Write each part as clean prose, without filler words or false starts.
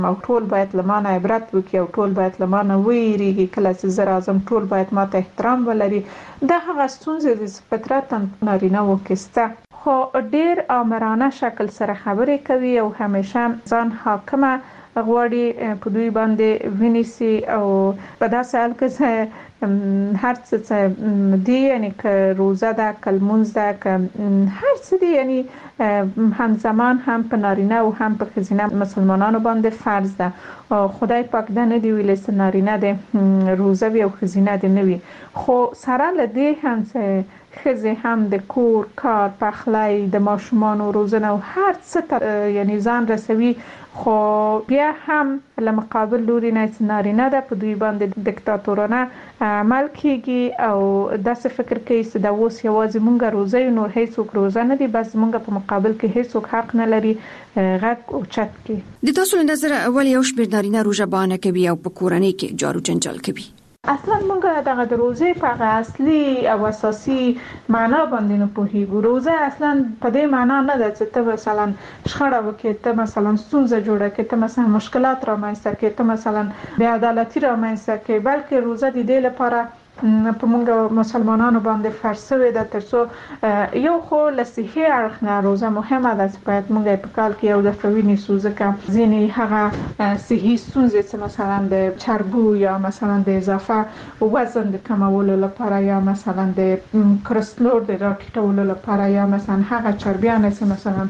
او ټول باید لمانه عبرت وکړي او ټول باید لمانه ویریږي. کله چې زه راځم ټول باید ماته احترام ولري. دا هغه ستونزې د فطرت نارینه وکسته، خو ډیر آمرانه شکل سره خبرې کوي او همیشه ځان حاکمه غواړي په دوی باندې ونیسي. او په داسې حال کې هر څه دی، یعنی که روزه ده، که لمونځ ده، که هر څه دی، یعنی همزمان هم په نارینه او هم په ښځینه مسلمانانو باندې فرض ده. خدای پاک دا نه دی ویلي چې نارینه د روزه وي او ښځینه د نه وي، خو سره له دې هم چې ښځې هم د کور کار، پخلی، د ماشومانو روزنه او هر څه ته یعنی ځان رسوي، خو بیا هم له مقابل لوري نه چې نارینه ده په دوی باندې دیکتاتورانه عمل کیږي او داسې فکر کوي چې دا اوس یوازې مونږ روزه یو، نور هیڅوک روزه نه دي، بس مونږ په مقابل کې هیڅوک حق نه لري غږ اوچت کړي. د تاسو له نظره ولې یو شمېر نارینه روژه بهانه کوي او په کورنۍ کې جارو جنجال کوي؟ اصلا مونږ دغه د روزې په هغه اصلي او اساسي معنا باندې نه پوهیږو. روزه اصلا په دې معنا نه ده چې ته مثلا شخړه وکړې، ته مثلا ستونزه جوړه کړې، ته مثلا مشکلات رامنځته کړې، ته مثلا بې عدالتي رامنځته کړې، بلکې روزه د دې لپاره په موږ مسلمانانو باندې فرض شوې ده ترڅو یو خو له صحي اړخ نه روزه مهمه ده چې باید موږ په کال کې یو دفعه ونیسو، ځکه ځینې هغه صحي ستونزې چې مثلا د چربو یا مثلا د اضافه وزن د کمولو لپاره یا مثلا د کلسترول د راټیټولو لپاره یا مثلا هغه چربیان چې مثلا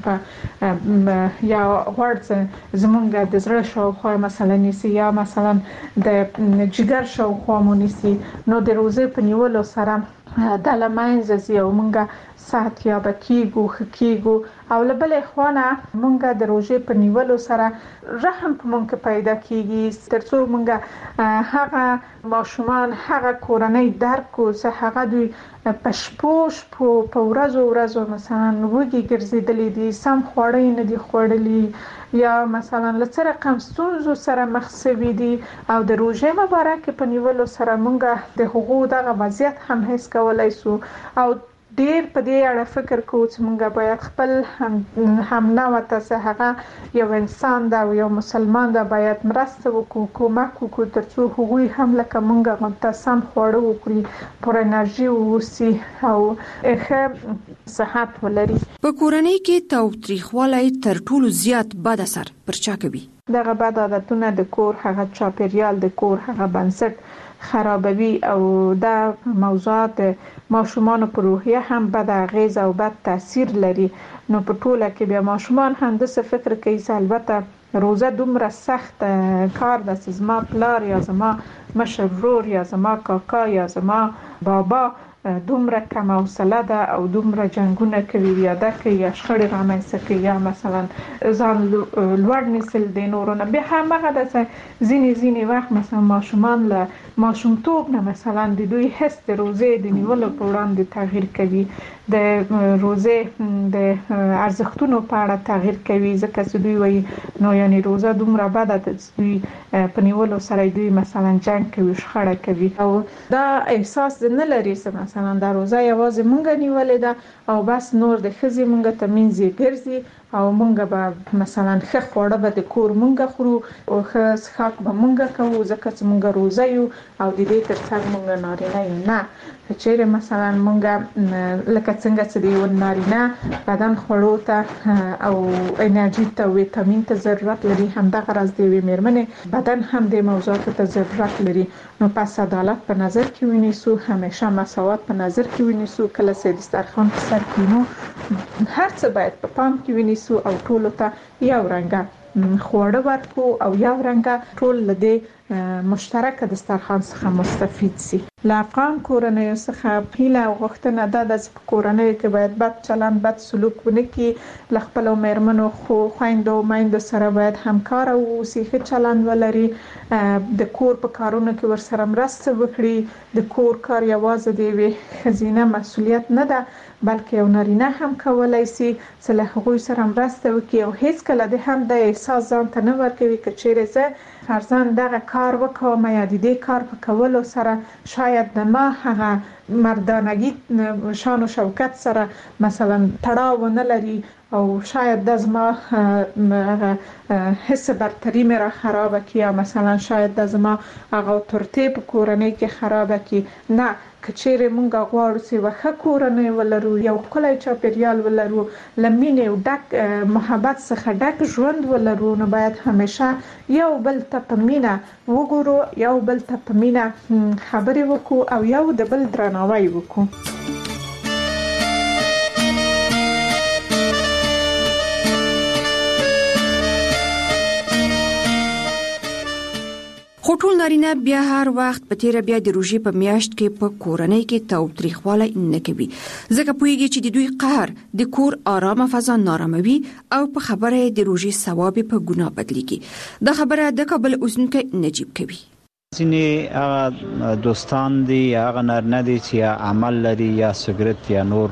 په یا غوړ زمونږ د زړه شاوخوا مثلا نیسي یا مثلا د جګر شاوخوا مو نیسي، نو د روزه په نیولو سره د لمنځه زی او مونږه صحت یاب کیږو خکیږو. او له بلې خوانه مونږه د روزه په نیولو سره رحم په مونږ پیدا کیږي، ترڅو مونږه هغه ماشومان هغه کورنۍ درکو چې هغه دوی پشپوش په ورځو مثلا وګي ګرځیدلې دي، سم خوړې نه دي خوړلې یا مثلا لڅ رقم ستونزو سره مخ شوي دي، او د روزه مبارک په نیولو سره مونږه د حقوق دغه وضعیت هم هیڅ کولای سو. او ډیر په دې اړه فکر کوو چې مونږ باید خپل هم نوته چې هغه یو انسان دا او یو مسلمان دا باید مرسته وکړو، کومک وکړو ترڅو هغوی هم لکه مونږ غونډه سم خواړه وکړي، پر انرژي ووسي او ښه صحت ولري. په کورنۍ کې تاوتریخوالی تر ټولو زیات بد اثر پر چا کوي؟ دغه بد عادتونه د کور هغه چاپیریال، د کور هغه بنسټ خرابوي او دا موضوعات ماشومان په روحیه هم بد اغیز او بد تاثیر لري. نو په ټوله کې بیا ماشومان هم د څه فکر کوي چې البته روزه دومره سخت کار ده چې زما پلار یا زما مشر ورور یا زما کاکا یا زما بابا دومره کم حوصله ده او دومره جنگونه کوي یا ده کوي یا شخړې رامنځته کوي یا مثلا ځان لوړ نیسل د نورو نه. بیا هم هغه ده چې ځینې وخت مثلا ماشومان له ماشومتوب نه مثلا د دوی حس د روزې د نیولو په وړاندې تغییر کوي، د روزې د ارزښتونو په اړه تغییر کوي، ځکه چې دوی وایي نو یعنی روزه دومره بده ده چې دوی په نیولو سره دوی مثلا جنگ کوي، شخړه کوي او دا احساس نه لري چې مثلا دا روزه یوازې مونږ نیولې ده او بس نور د ښځې مونږ ته منځي ګرځي او مونږ به مثلا ښه خواړه به د کور مونږ خورو او ښه څښاک به مونږ کوو ځکه چې مونږ روزه یو او د دې ترڅنګ مونږ نارینه یو. نه، چیرې مثلا مونږ لکه څنګه چې د یو نارینه بدن خوړو ته او انرژي ته ویټامین ته ضرورت لري، همدغه راز د یوې میرمنې بدن هم د موضوعاتو ته ضرورت لري. نو پس عدالت په نظر کې ونیسو، همیشه مساوات په نظر کې ونیسو، کله چې دسترخوان په سر کینو هر څه باید په پام کې ونیسو او ټولو ته یو رنګه خواړه ورکو او یو رنګه ټول لدې مشترک دسترخوان څخه مستفید سي. له افغان کورنیو څخه هیله او غوښتنه ده چې په کورنیو کې باید بد چلند، بد سلوک ونه کړي، له خپلو میرمنو خویندو میندو سره باید همکار او ښه چلند ولري، د کور په کارونو کې ورسره مرسته وکړي. د کور کار یوازې د یوې ښځینه مسؤلیت نه ده بلکې یو نارینه هم کولای شي چې له هغوی سره مرسته وکړي او هیڅ کله د هم د احساس ځان ته نه ورکوي که چیرې زه فرضاً دغه کار وکوم یا د دې کار په کولو سره شاید د ما هغه مردانگی شان و شوکت سره مثلا تړاو نه لري او شاید د زما حس برتری مې را خراب کی یا مثلا شاید د زما هغه ترتیب کورنۍ کې خراب کی نه کچېره مونږ غواړو چې وخت کورنۍ ولرو یو کله چاپیریال ولرو لمینه او ډک محبت څخه ډک ژوند ولرو نو باید همیشه یو بل ته پمینه وګورو یو بل ته پمینه خبرې وکړو او یو د بل درناوی وکړو خو ټول نارینه بیا هر وخت په تیر بیا د روژې په میاشت کې په کورنۍ کې تاوتریخوالی نه کوي ځکه پوهیږي چې د دوی قهر د کور آرامه فضا ناراموي او په خبره د روژې ثواب په ګناه بدلیږي دا خبره د کابل اوسنکي نجیب کوي ځینې دوستان دي هغه نارینه دي چې عمل لري یا سګرټ یا نور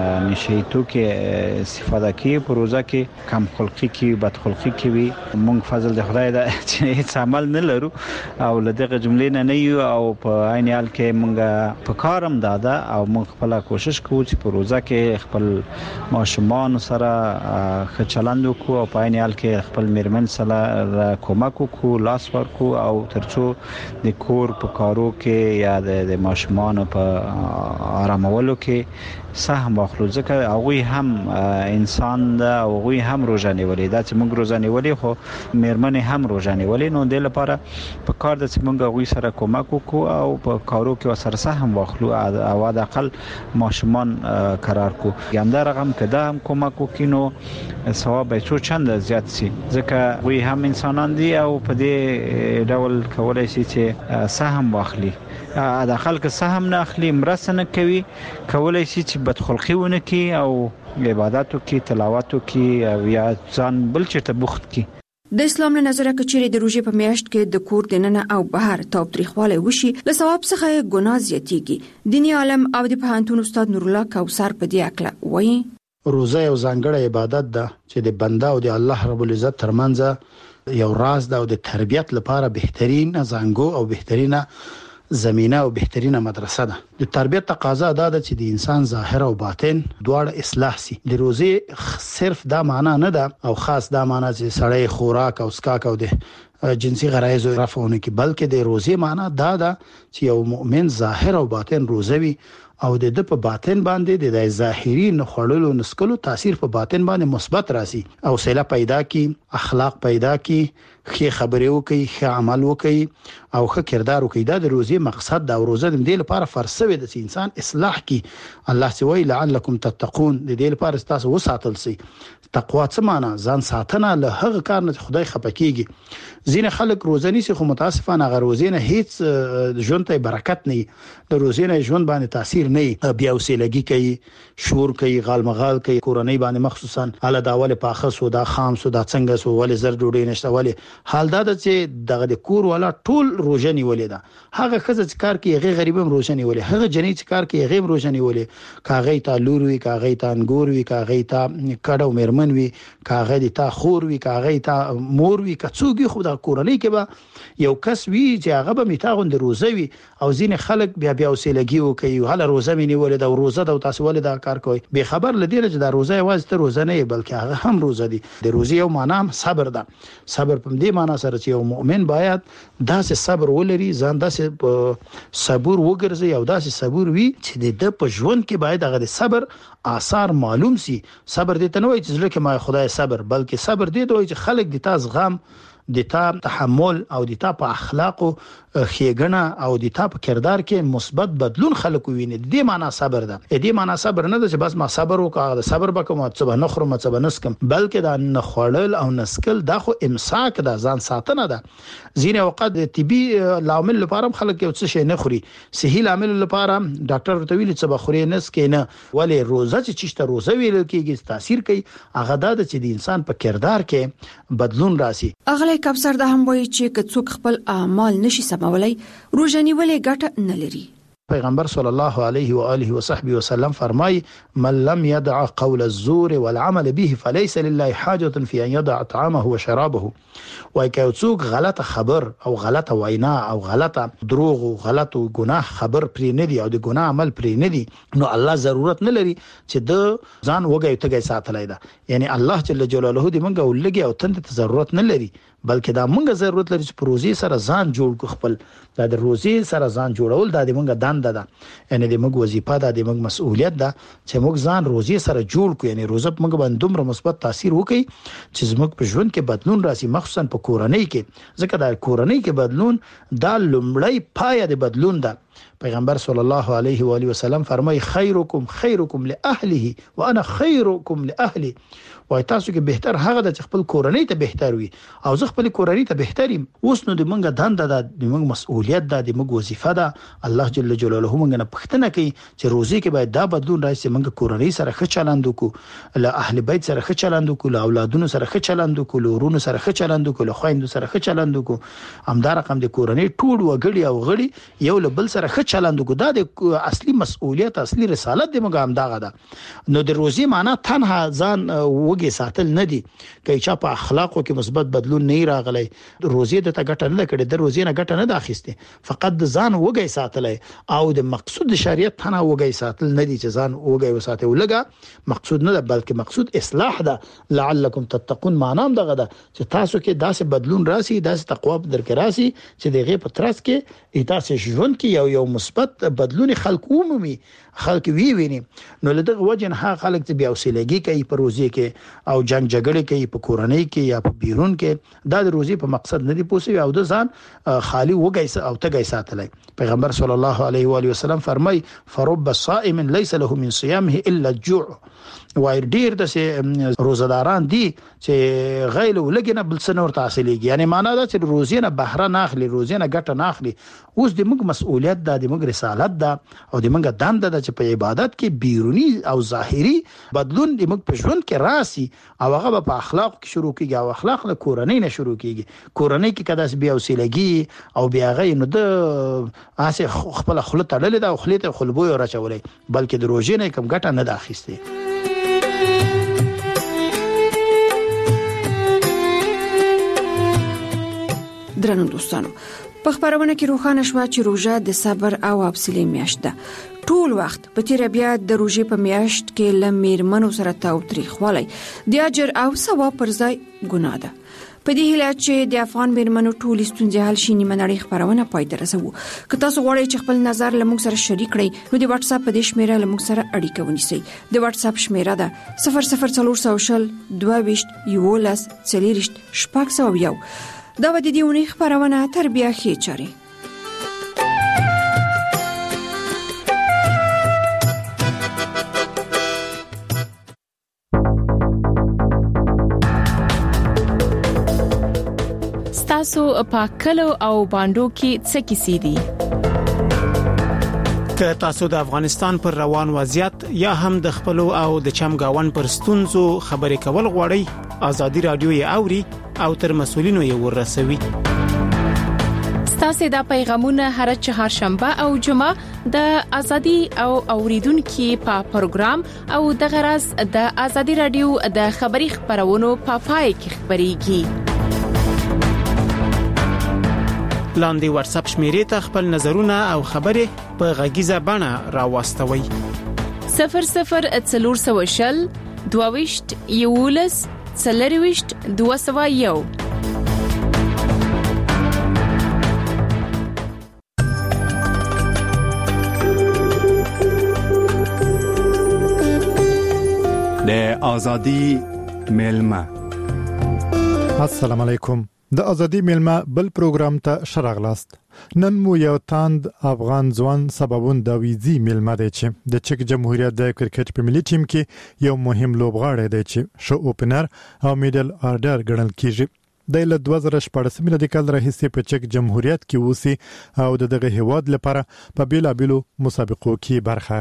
نشي توکي استفاده کوي په روزه کې کم خلقي کوي بد خلقي کوي مونږ فضل د خدای دا چې هیڅ عمل نه لرو او لدغه جملې نه یو او په عین حال کې مونږ په کارم دادا او مونږ خپل کوشش کوو چې په روزه کې خپل ماشومان سره خچلند وکړو او په عین حال کې خپل میرمن سره کومک وکړو لاس ورکو او ترڅو د کور په کارو کې یا د ماشومان په آرامولو کې سهم واخلو ځکه هغه هم انسان دا او هغه هم روزانه ولې دا چې موږ روزانه ولې خو میرمنې هم روزانه ولې نو د لپاره په کار د چې موږ هغه سره کومک وکړو او په کارو کې سره سهم واخلو او د اقل ماشومان قرار کو ګمدا رقم کده هم کومک وکینو ثواب څو چند زیات سي ځکه وی هم انسانان دي او په دې ډول کولای شي چې سهم واخلي دا خلک سهم نه اخلي مرسته کوي کولای شي چې بدخلقي ونه کوي او عبادتو کې تلاوتو کې او یا ځان بل چیرته بوخت کی د اسلام له نظره کچېره د روژې په میاشت کې د کور دننه او بهر تاوتریخوالی وشي له ثواب څخه ګناه زیاتېږي دیني عالم او د پوهنتون استاد نور الله کوثر په دې اړه وایي روزه یو ځانګړی عبادت ده چې د بنده او د الله رب العزت ترمنځ یو راز ده او د تربیت لپاره بهترین زنګو او بهترینه زمينه او بهترینه مدرسه ده د تربیت تقاضا ده چې د انسان ظاهر او باطن دواړه اصلاح سي د روزي صرف دا معنا نه ده او خاص دا معنا چې سړی خوراک او اسکاک او د جنسي غرایز رفعونه کې بلکې د روزي معنا دا ده چې یو مؤمن ظاهر او باطن روزوي او د په باطن باندې د ظاهري نخړلو نسکلو تاثیر په باطن باندې مثبت راسي او سیله پیدا کی اخلاق پیدا کی ښه خبرې وکي ښه عمل وکي او ښه کردار وکي دا د روزي مقصد دا روزه د دې لپاره فرسوي د انسان اصلاح کی الله سوی لعلکم تتقون د دې لپاره تاسو وساتل سي تقوا څه معنا ځان ساتنه له هغه کار نه خدای خپکیږي ځینې خلک روزنی سي خو متاسفانه هغه روزینه هیڅ ژوند ته برکت نه د روزینه ژوند باندې تاثیر نه بیا وسیلګي کوي شور کوي غالمغال کوي کورنۍ باندې مخصوصا اله داوله پاخه سو دا خام سو دا څنګه سو ولې زر ډوډۍ نشته ولې حال دا چې دغه د کور ولا ټول روزنی ولې دا هغه خزه چې کار کوي هغه غریبم روزنی ولې هغه جنې چې کار کوي هغه روزنی ولې کاغې تا لور وی کاغې تا انګور وی کاغې تا کډو میرمن وی کاغې تا خور وی کاغې تا مور وی کڅوګي خو د کورنۍ کې به یو کس وی چې هغه به میتاغون د روزوي او ځین خلک بیا وسیلګي وکي هله روزه مې نیولې دا روزه د تاسو ولې دا کار کوي به خبر لدی چې دا روزه واز ته روزه نه بلکې هغه هم روزه دي د روزي یو معنا صبر ده صبر په دې معنا سره چې یو مؤمن باید داسې صبر ولري ځان داسې صبر وګرځي او داسې صبر وي چې د په ژوند کې باید هغه د صبر آثار معلوم سي صبر دې ته نه وایي چې ځکه ما خدای صبر بلکې صبر دې ته وایي چې خلک د تاسو غم د تا تحمل او د تا په اخلاق او خېګنه او د تا په کردار کې مثبت بدلون خلک ویني د دې معنا صبر ده دې معنا صبر نه ده چې بس ما صبر وکړم صبر وکم او څه نه خورم څه نسکم بلکې دا نه خړل او نسکل دا خو امساک ده ځان ساتنه ده ځینې اوقات د طبي لامل لپاره خلک یو څه شي نه خوري صحیح لامل لپاره ډاکټر ورته ویلي چې بخوري نسکې نه ولې روزه چې روزه ویل کېږي تاثیر کوي هغه دا چې د انسان په کردار کې بدلون راسي اغلی کوثر دا هم وایي چې که څوک خپل اعمال نشي سمولای روزنی ولې ګټه نه لري پیغمبر صلی الله علیه و آله و صحبه وسلم فرمای من لم يدع قول الزور والعمل به فليس لله حاجه في ان يدع طعامه وشرابه. وای که څوک غلطه خبر او غلطه وینا او غلطه دروغ او غلطه ګناه خبر پرې نه دی او د ګناه عمل پرې نه دی، نو الله ضرورت نه لري چې د ځان وګي تګي ساتلای دا. یعنی الله جل جلاله دې مونږ ولګي او تند ته ضرورت نه لري، بلکې دا مونږ ضرورت لري چې پروژې سره ځان جوړ کو. خپل دا د روزي سره ځان جوړول دا د مونږ دنده ده، یعنی د مونږ وظیفه ده، د مونږ مسؤلیت ده چې مونږ ځان روزي سره جوړ کو. یعنی روزه مونږ باندې دومره مثبت تاثیر وکړي چې زموږ په ژوند کې بدلون راسي، مخصوصا په کورنۍ کې، ځکه دا کورنۍ کې بدلون دا لومړی پایه د بدلون ده. پیغمبر صلی الله علیه و آله وسلم فرمای خیرکم خیرکم لاهله وانا خیرکم لاهلی. وای تاسو کې بهتر هغه د خپل کورنۍ ته بهتر وي او زه خپل کورنۍ ته بهتریم. اوس نو د مونږه دنده ده، د مونږ مسؤلیت ده، د مونږ وظیفه ده. الله جل جلاله مونږ نه پښتنه کوي چې روزي کې باید دا بدلون راشي، مونږ کورنۍ سره ښه چلند وکړو، له اهل بیت سره ښه چلند وکړو، له اولادونو سره ښه چلند وکړو، له ورونو سره ښه چلند وکړو، له خويندو سره ښه چلند وکړو. همدا رقم د کورنۍ ټول وګړي او غړي یو له بل سره ښه چلند وکړو. دا د اصلي مسؤلیت، اصلي رسالت د مونږ همدغه ده. نو د روزي معنا تنها ځان وګي ساتل نه دي. کله چې په اخلاقو کې مثبت بدلون نه راغلی، روزي د ته ګټه نه کړي، د روزي نه ګټه نه اخیسته، فقط د ځان وګي ساتلای او د مقصود شریعت تنها وګي ساتل نه دي چې ځان وګي وساته ولګه. مقصود نه ده، بلکې مقصود اصلاح ده. لعلکم تتقون معنا هم دغه ده چې تاسو کې داسې بدلون راسي، داسې تقوا درک راسي چې دغه په ترڅ کې تاسو ژوند کې یو مثبت بدلون خلق عمومي خلق ویني. نو لدغه وجه نه خلک چې بیا وسیلګي کوي په روزي کې او جنگ جګړه کوي په کورنۍ کې یا په بیرون کې، دا د روزي په مقصد نه دی پوسي او د ځان خالی وګي او تګي ساتلای. پیغمبر صلی الله علیه و آله وسلم فرمای فرب صائم ليس له من صيامه الا الجوع. وای ډیر د روزداران دي چې غیل ولګنه بل سنور تحصیلېږي، یعنی معنا دا چې روزي نه بهره نه اخلي، روزي نه ګټه نه اخلي. اوس د موږ مسؤلیت ده، د موږ رسالت ده او د موږ دنده ده چې په عبادت کې بیرونی او ظاهري بدلون د موږ په ژوند کې راسي او هغه په اخلاق کې شروع کیږي او اخلاق له کورنۍ نه شروع کیږي. کورنۍ کې کداس بیا وسیلګي او بیا غي نو د اسه خپل خپل تړلې ده او خلیته خلبوي راچولې، بلکې د روزي نه کم ګټه نه اخیسته. درنو دوستانو، په خبرونه کې روښانه شوه چې روژه د صبر او حوصلې میاشت ده. ټول وخت په تیر بیا د روژې په میاشت کې لمیرمنو سره تاوتریخوالی د اجر او ثواب پر ځای ګناه ده. په دې هیله چې د افغان میرمنو ټول ستونزې حل شي، نیمه نړۍ خبرونه پای ته رسوو. که تاسو غواړئ چې خپل نظر له موږ سره شریک کړئ، نو د واتس اپ په دې شمیره له موږ سره اړیکه ونیسئ. د واتس اپ شمیره ده 0040221140 دا به د دې ونې خبرونه تربیه خې چاري. تاسو په کلو او باندو کې څه کیسې دي؟ که تاسو د افغانستان پر روان وضعیت یا هم د خپل او د چمګاون پر ستونزو خبرې کول غواړئ، ازادي رادیو یې اوري او تر مسولینو یې ورسوي. ستاسو د پیغامونه هر چهارشنبه او جمعه د ازادي او اوریدونکو په پروګرام او د غرض د ازادي رادیو د خبري خبرونو په پای کې خبريږي. لاندې واتس اپ شمیرې ته خپل نظرونه او خبرې په غږیزه بڼه راوستوي. 0040 22 یولس 40 201. د ازادي ملما. السلام علیکم. د ازادي ملما بل پروګرام ته شراغلاست. نن مو یو تاند افغان ځوان سببون د ویزي ملما دی چې د چک جمهوریت د کرکټ په ملي ټیم کې یو مهم لوبغاړی دی چې شو اوپنر او میډل آرډر ګڼل کیږي. د 2014 میلادي کال راهیسې په چک جمهوریت کې اوسي او دغه هیواد لپاره په بیلابیلو مسابقو کې برخه اخلي.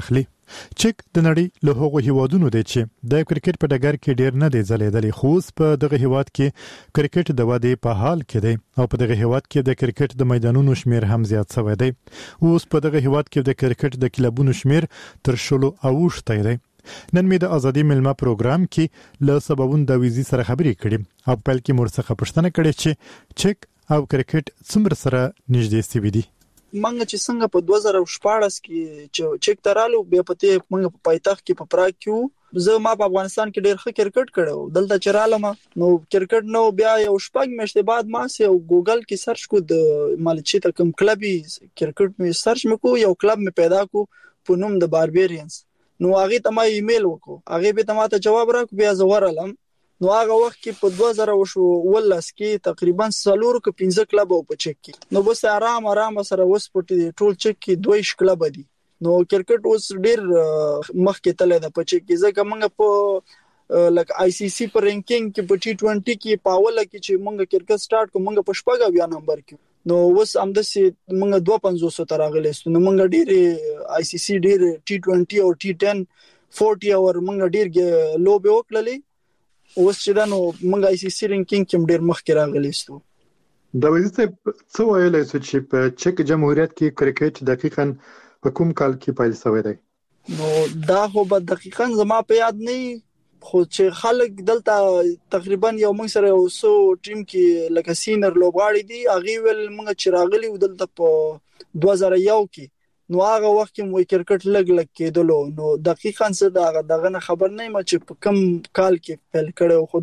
چک د نړۍ له هغو هیوادونو دی چې د کرکټ په ډګر کې ډیر نه دی ځلېدلی، خو په دغه هیواد کې کرکټ د ودې په حال کې دی او په دغه هیواد کې د کرکټ د میدانونو شمیر هم زیات شوی دی. اوس په دغه هیواد کې د کرکټ د کلبونو شمیر تر 100 دی. نن مې د ازادي ملما پروګرام کې له سببون د ویزي سره خبرې کړې او په پل کې مرڅخه پښتنه کړې چې چک او کرکټ څومره سره نږدې سوي دي. منګه چې څنګه په 2014 کې چې چک ترالو بیا پته منګه په پایتخت کې په پراګ کې زه ما په افغانستان کې ډېر ښه کرکټ کړو. دلته چرالم نو کرکټ نو بیا یو شپږ میاشتې بعد ما سه ګوګل کې سرچ کو د مالچی ته کوم کلبي کرکټ مې سرچ مکو، یو کلب مې پیدا کو په نوم د باربیرینز. نو هغه ته ما ایمیل وکړو، هغه به ته جواب راکو، بیا زورالم. نو هغه وخت کې په 2018 کې تقریبا 4-5 کلب او په چک کې نو بس آرام سره وس په ټول چک کې 2 کلب دي. نو کرکټ اوس ډیر مخکې تللی د په چک کې ځکه موږ په لک آی سی سی په رینکینګ کې په T20 کې پاوله کې چې موږ کرکټ سٹارټ کو موږ په 14 نمبر کې نو اوس همدسي موږ 250 تر راغلیستو. نو موږ ډیر آی سی سی ډیر T20 او T10 40 اور موږ ډیر لوبه وکړلې. اوس چې دا نو موږ آی سی سی رینکینګ کې ډیر مخکې راغلیستو. د وزیر څه ویلای چې په چک جمهوریت کې کرکټ دقیقاً په کوم کال کې پیل شوی دی؟ نو دا خو به دقیقاً زما په یاد نه، خو چې خلک دلته تقریبا یو موږ سره یو سو ټیم کې لکه سینر لوبغاړي دي، هغه ول موږ چې راغلي دلته په 2001 کې نو هغه وخت کې مو کرکټ لګ کېدلو. نو دقیقاً څه دغه خبر نه ما چې په کم کال کې پیل کړو، خو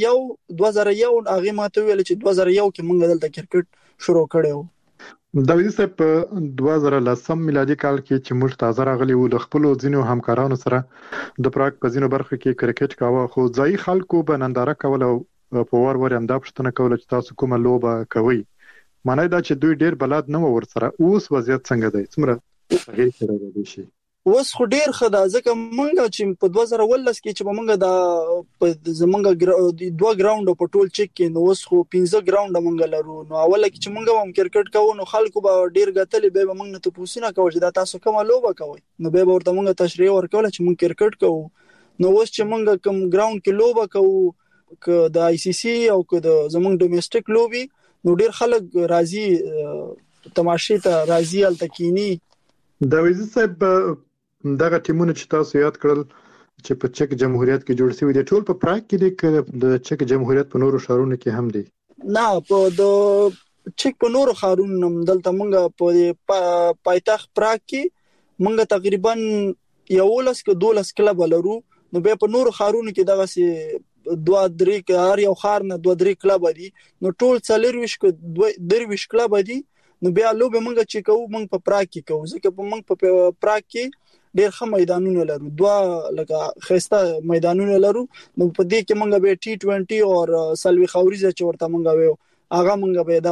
2001 هغه ماته ویل چې 2001 کې موږ دلته کرکټ شروع کړو. د ویسه په 2010 میلادي کال کې چې موږ تازه راغلي وو د خپل ځینو همکارانو سره د پراګ په ځینو برخو کې کرکټ کاوه، خو ځای خلکو به ننداره کوله او په ور هم دا پښتنه کوله چې تاسو کومه لوبه کوي. معنی دا چې دوی ډیر بلد نه ور سره. اوس وضعیت څنګه دی؟ څومره صحیح سره دی شي؟ اوس خو ډیر ښه ده ځکه موږ چې په 2019 کې چې موږ د زمونږ 2 ګراوند په ټول چک کې نو اوس خو 15 ګراوند موږ لرو. نو اوله کې چې موږ هم کرکټ کوو نو خلکو به ډیر غتلې به موږ نه تاسو کوي چې دا تاسو کومه لوبه کوي، نو به ورته موږ تشریح ورکول چې موږ کرکټ کوو. نو اوس چې موږ کوم ګراوند کې لوبه کوو ک د آی سی سی او ک د زمونږ ډومېسټک لوبي نو ډیر خلک راضي تماشې ته راضي التکینی. د وزیر صاحب دغه ټیمونه چې تاسو یاد کړل چې په چک جمهوریت کې جوړ شوی دي ټول په پراګ کې دي د چک جمهوریت په نورو ښارونو کې هم دي؟ نه، په د چک په نورو ښارونو هم دلته موږ په پایتخت پراګ کې موږ تقریبا 11-12 کلب لرو. نو به په نورو ښارونو کې دغه سي 2-3 هر یو ښار نه 2-3 کلب دي، نو ټول 40 کلب دي. نو بیا لوبه موږ چې کوو موږ په پراګ کې کوو ځکه په موږ په پراګ کې ډېر ښه میدانونه لرو، 2 لکه خسته میدانونه لرو. نو په دې کې موږ به T20 او سلوي خوريزه چې ورته موږ وایو هغه موږ به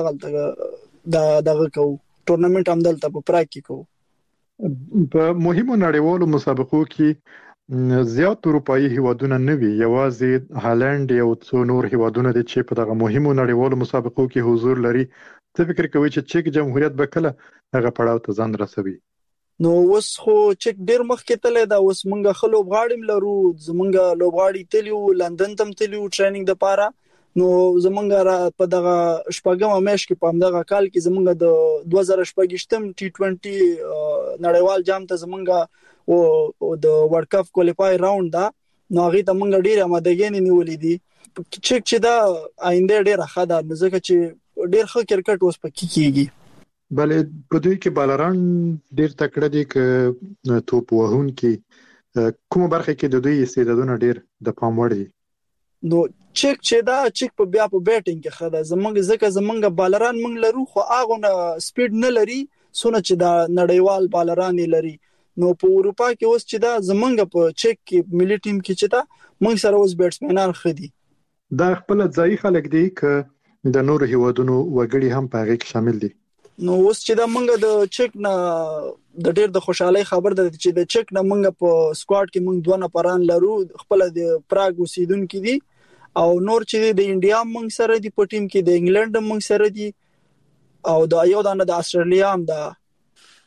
دغه کوو ټورنمنت هم دلته په پراګ کې کوو. په مهمو نړیوالو مسابقو کې زیات اروپאי هیوادونه نه وي، یوازې هالند یو څو نور هیوادونه دي چې په دغه مهمو نړیوالو مسابقو کې حضور لري. څه فکر کوي چې چک جمهوریت به کله هغه پړاو ته ځان رسوي؟ نو اوس خو چک ډیر مخکې تللی دا، اوس موږ خلوب غاړم لرو، زمونږ لوبغاړي تلیو لندن تم تلیو ټریننګ د پاره. نو زمونږ په دغه شپږم میاشت کې په دغه کال کې زمونږ د 2018 T20 نړیوال جام ته زمونږ او د ورلد کپ کوالیفای راوند دا نو هغه ته موږ ډیر آمادګي نیولې دي. چک چې دا آینده ډیر ښه ده ځکه چې ډیر ښه کرکټ اوس پکې کیږي. بلې په دوی کې بالران ډیر تکړه دي ک توپ وهون کې کومه برخه کې د دوی استعدادونه ډیر د پام وړ دي. نو چک چې دا چک په بیا په بیټینګ کې خدا زمونږ بالران موږ لرو خو هغه نه سپیډ نه لري سونه چې دا نړیوال بالران لري. نو په اروپا کې اوس چې دا زمونږ په چک کې ملي ټیم کې چې دا موږ سره اوس بیټسمنان خدي. دا خپل ځای خلک دي ک د نورو هیوادونو وګړي هم په هغه کې شامل دي. نو اوس چې دا موږ د چک نه د ډېر د خوشحالي خبر ده چې د چک نه موږ په سکواډ کې موږ 2 نفران لرو، خپل د پراګ اوسیدونکو دي او نور چې د انډیا موږ سره دي په ټیم کې، د انګلند موږ سره دي او د یو د استرالیا هم ده.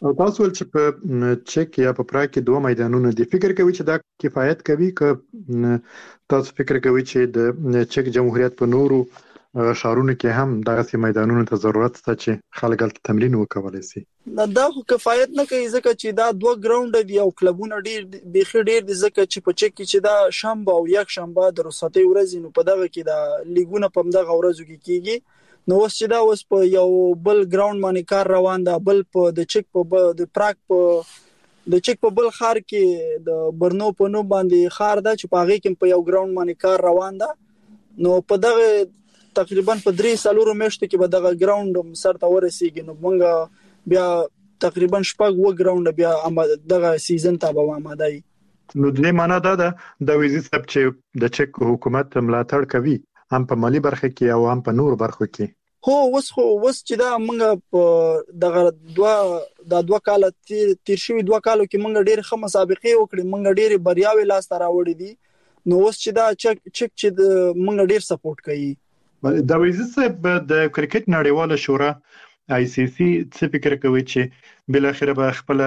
او تاسو ول چې په چک یا په پراګ کې دوه میدانونه دي، فکر کوي چې دا کفایت کوي که تاسو فکر کوي چې د چک جمهوریت په نورو شهرونو کې هم دغه میدانونو ته ضرورت شته چې خلک هلته تمرین وکولای شي؟ دا خو کفایت نه کوي ځکه چې دا دوه ګراوند دي او کلبونه ډیر بيخي ډیر دي، ځکه چې په چک کې چې دا شنبه او یک شنبه د رخصتۍ ورځې نو په دغه کې دا لیګونه په دغه ورځو کې کیږي. نو اوس چې دا اوس په یو بل ګراوند باندې کار روان ده، بل په د چک په د پراګ په د چک په بل خار کې د برنو په نو باندې خار ده چې په هغه کې په یو ګراوند باندې کار روان ده. نو په دغه تقریبا په 3-4 میاشتو کې به دغه ګراوند سر ته ورسیږي. نو موږ بیا تقریبا 6 ګراوند بیا دغه سیزن ته به آماده یو. نو د معنا دا ده د ویزي سب چې د چک حکومت ملاتړ کوي هم په مالی برخه کې او هم په نور برخو کې. هو اوس چې دا موږ دغه دوه کال تیر شوی 2 کالو کې موږ ډېر ښه مسابقې وکړې، موږ ډېر بریاوي لاس ته راوړې دي. نو اوس چې دا چک چې موږ ډېر سپورټ کوي. د ویزي سب د کرکټ نړیواله شورا ICC څه فکر کوي چې بل اخر به خپل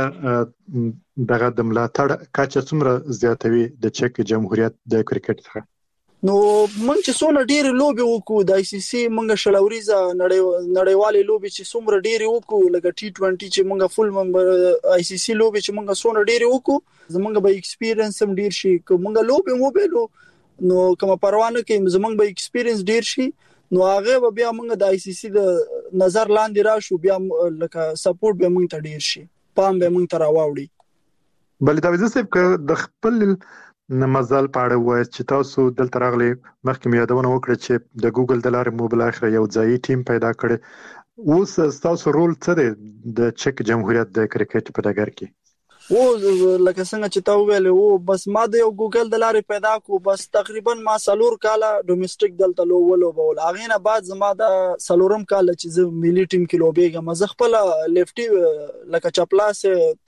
دغه د ملاتړ کچه څومره زیاتوي د چک جمهوریت د کرکټ څخه؟ نو موږ چې څونه ډېر لوبي وکړو د ICC موږ شلوريزه نړیوالې لوبي چې څومره ډېر وکړو لکه T20 چې موږ فول ممبر ICC لوبي چې موږ څونه ډېر وکړو زمونږ به ایکسپیرینس هم ډېر شي. که موږ لوبي مو بیلو نو کوم پروانه کې زمونږ به ایکسپیرینس ډېر شي، نو هغه بیا موږ د ICC د نظر لاندې راشو، بیا لکه سپورټ به موږ ته ډېر شي، پام به موږ ته راوړي. بل دا وځي چې د خپل مزل پاړه وای چې تاسو دلته راغلي مخکې مې یادونه وکړه چې د ګوګل د لارې مو بل اخر یو ځای ټیم پیدا کړ. اوس تاسو رول څه دی د چک جمهوریت د کرکټ په ډګر کې؟ لکه څنګه چې تا ویل بس ما د یو ګوګل د لارې پیدا کو، بس تقریبا ما 4 کال ډومېسټک دلته لوبول. هغه نه بعد زما د 4م کال چې زه ملي ټیم کې لوبېږم، زه خپل لیفټي لکه چپلاس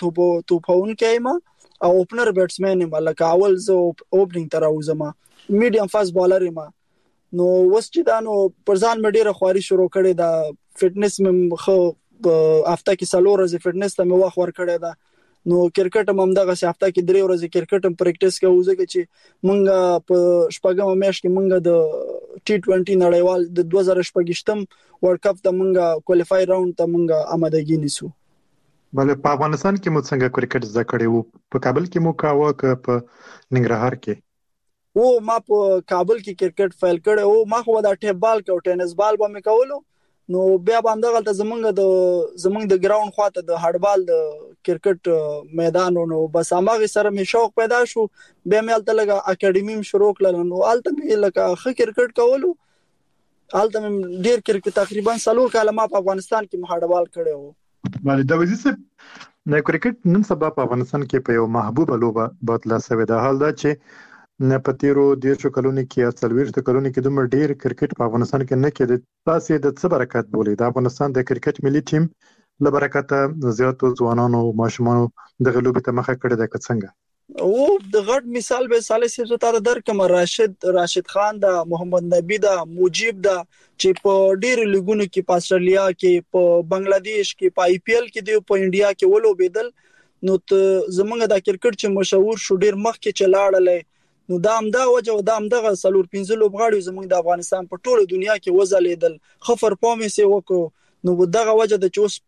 توپون کېما او اوپنر بیټسمن یم، لکه اول زه اوپننګ تر اوسم میډیم فاست بالر یم. نو وس چې دا نو پرځان مې ډیره خواري شروع کړې، دا فټنس مې خو هفته کې 4 ورځې فټنس ته مې وخت ور کړې ده. نو کرکټ هم دغه هفته کې 3 ورځې کرکټ هم پریکټیس کوو، ځکه چې مونږ په شپږم میاشت کې مونږ د T20 نړیوال د 2018 ورلد کپ ته مونږ کوالیفای راوند ته مونږ آمادګی نیسو. بل په افغانستان کې مو څنګه کرکټ زده کړی وو؟ په کابل کې مو کاوه که په ننګرهار کې؟ ما په کابل کې کرکټ فایل کړو، ما خو دا ټیپ بال او ټینس بال به مې کولو. نو بیا باندې غلطه زمونږ د ګراوند خواته د هډبال د کرکټ میدان نو بس هغه سره مې شوق پیدا شو، بیا مې الته لګه اکیډمي شروع کړل. نو الته مې لکه ښه کرکټ کولو، الته مې ډیر کرکټ تقریبا 4 کال ما په افغانستان کې هډبال کړو. بل دا وځي چې نه کرکټ نن سبا په افغانستان کې په یو محبوبه لوبه بدله شوې ده. حال دا چې نه پتیرو 10 کلونو کې یا 40 کلونو کې دومره ډیر کرکټ په افغانستان کې نه کېد. تاسو د څه برکت بولې د افغانستان د کرکټ ملي ټیم له برکته زیاتو ځوانانو او ماشومانو د غلوبې ته مخه کړې ده څنګه؟ او د غټ مثال به صالح صاحب ته درکم، راشد خان دا، محمد نبی دا، مجيب دا چې په ډیر لیګونو کې په استرالیا کې، په بنگلاديش کې، په IPL کې دی، په انډیا کې ولوبېدل. نو زمونږ د کرکټ چې مشهور شو ډیر مخ کې چلاړل. نو دا هم دا وجه دا هم دغه 4-5 لوبغاړي زمونږ د افغانستان په ټوله دنیا کې وځلیدل، خفر پامې سي وکړو. نو دغه وجه د چوس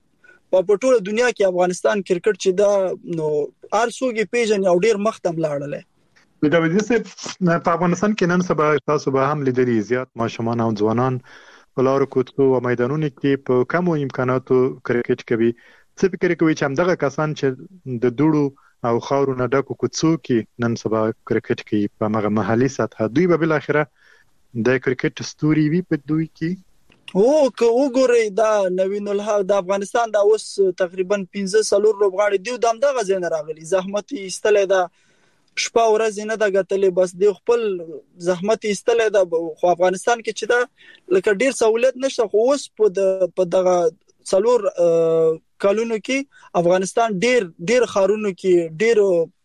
په ټوله دنیا کې افغانستان کرکټ چې دا نو ارسوګي پیژن او ډیر مختم لاړل. دا وځي چې په افغانستان کې نن سبا تاسو به هم لیدلي زیات ماشومان او ځوانان په لارو کوڅو او میدانونو کې په کمو امکاناتو کرکټ کوي. څه فکر کوي چې همدغه کسان چې د دوړو او خاورو نه ډکو کوڅو کې نن سبا کرکټ کوي په هغه محلي سطح، دوی به بل اخره د کرکټ ستوري وي په دوی کې؟ که وګورئ دا نوین الحق د افغانستان دا اوس تقریبا 15 لوبغاړي دی دغه ځای نه راغلي، زحمت ایستلې دا شپه ورځ نه دا غتلې، بس دی خپل زحمت ایستلې دا. خو افغانستان کې چې دا لکه ډیر سہولت نشته، خو اوس په دغه 4 کالونو کې افغانستان ډیر خارونو کې، ډیر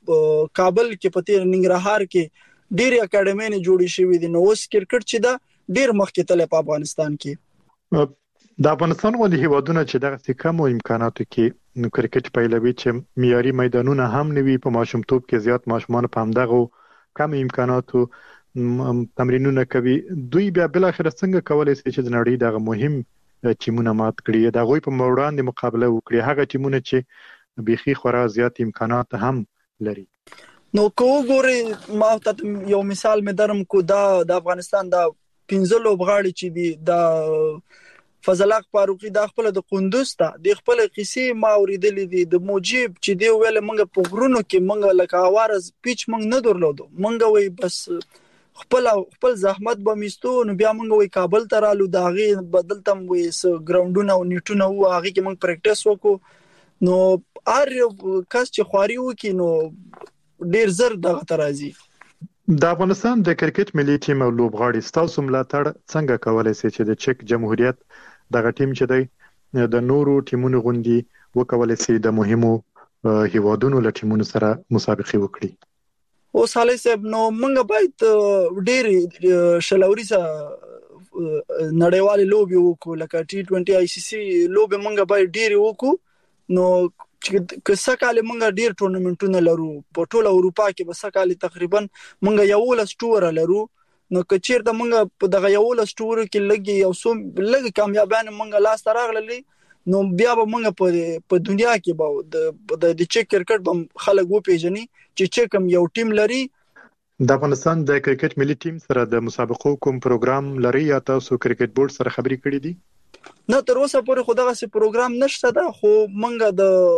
کابل کې، په تیر ننګرهار کې ډیر اکیډمي نه جوړې شوې دي. نو اوس کرکټ چې دا ډیر مخکې تل په افغانستان کې د افغانستان ولې هیوادونه چې دغه کم امکاناتو کې کرکټ پیلوي چې معیاري میدانونه هم نوي په ماشومتوب کې زیات ماشومان په همدغه کم امکاناتو تمرینونه کوي، دوی بیا بل اخر څنګه کولای شي چې د نړۍ دغه مهم ټیمونه مات کړي، د غوي په وړاندې مقابله وکړي، هغه ټیمونه چې بيخي خورا زیات امکانات هم لري. نو کوګوري ما ته یو مثال مې درم کو د افغانستان د 15 لوبغاړي چې دي د فضل حق فاروقي د خپل د قندوز ته د خپل قصې ما اوریدلې دي، د موجب چې دی ویل منګه په غرونو کې منګه لکه اوارز پیچ منګ نه درلودو، منګه وای بس خپل زحمت به میستو، نو بیا منګه وای کابل ته رالو، دا غي بدلتم وای ګراوندونه او نیټونه و هغه کې منګ پریکټیس وکړو، نو ار کس چې خواري وکي نو ډیر زر دغه ترازی. د افغانستان د کرکټ ملي ټیم او لوبغاړي ستاسو ملاتړ څنګه کولای شي چې د چک جمهوریت دغه ټیم چې دی د نورو ټیمونو غوندي وکولای شي د مهمو هیوادونو له ټیمونو سره مسابقه وکړي؟ او صالح صاحب نو موږ باید ډېر شلوري سره نړیوال لوبي وکړو، لکه T20 ICC لوبي موږ باید ډېر وکړو، نو که سکهاله موږ ډېر ټورنمنټونه لرو په ټوله اروپا کې، به سکهاله تقریبا موږ یو لس ټور لرو، نو که چیرته موږ په دغه یو لس ټور کې لګي یو سوم لګ کامیابانه موږ لاس تراغللی، نو بیا به موږ په دنیا کې به د چک کرکټ به خلک و پیژني چې چکم یو ټیم لري. د افغانستان د کرکټ ملي ټیم سره د مسابقو کوم پروګرام لري یا تاسو کرکټ بورډ سره خبرې کړې دي؟ نه تر اوسه پورې خو دغه پروګرام نشته ده، خو موږ